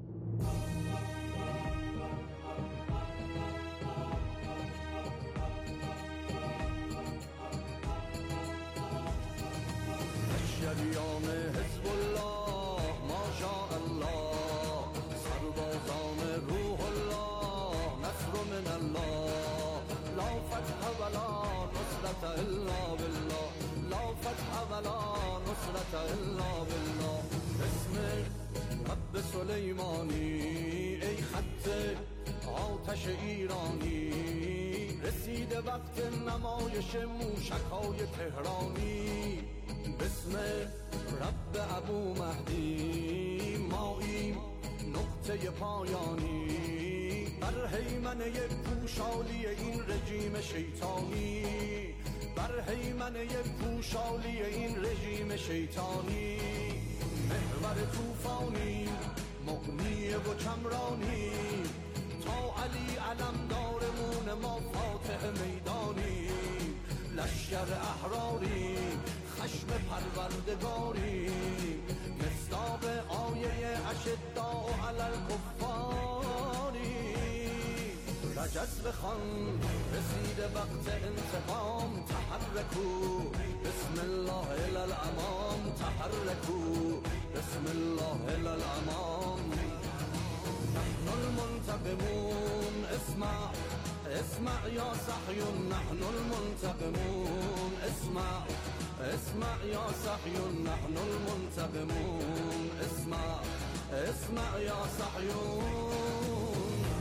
شریان حزب الله ماشاء الله سربازان روح الله نصر من الله لا فتح ولا نصرت الا بالله لا فتح ولا نصرت الا بالله اسم رب سلیمانی ای خط آتش ایرانی رسیده وقت نمایش موشک‌های تهرانی بسم رب ابو مهدی ماییم نقطه پایانی بر هیمنه پوشالی این رژیم شیطانی بر هیمنه پوشالی این رژیم شیطانی محور طوفانی مغنی و کمرانی تا علی علمدارمون ما فاتح میدانی لشکر احراری خشم پروردگاری مصداق آیه اشداء علی الکفاری رجز بخوان رسیده وقت انتقام تحرکو بسم الله الی الامام تحرکو بسم الله الی الامام نحن المنتقمون اسمع اسمع یا صحیون نحن المنتقمون اسمع اسمع یا صحیون نحن المنتقمون اسمع اسمع یا صحیون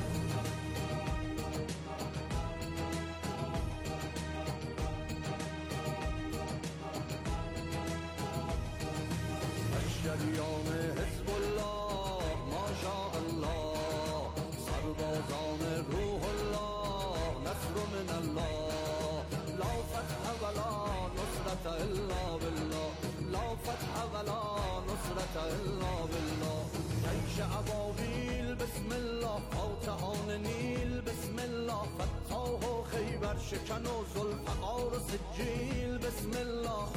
شریان حزب الله ماشاء الله سربازان روح الله نصر من الله لا فتح ولا نصرت الا بالله لا فتح ولا نصرت الا بالله جیش ابابیل بسم الله فاتحان نیل بسم الله فتاح و خیبر شکن و ذوالفقار و سجیل بسم الله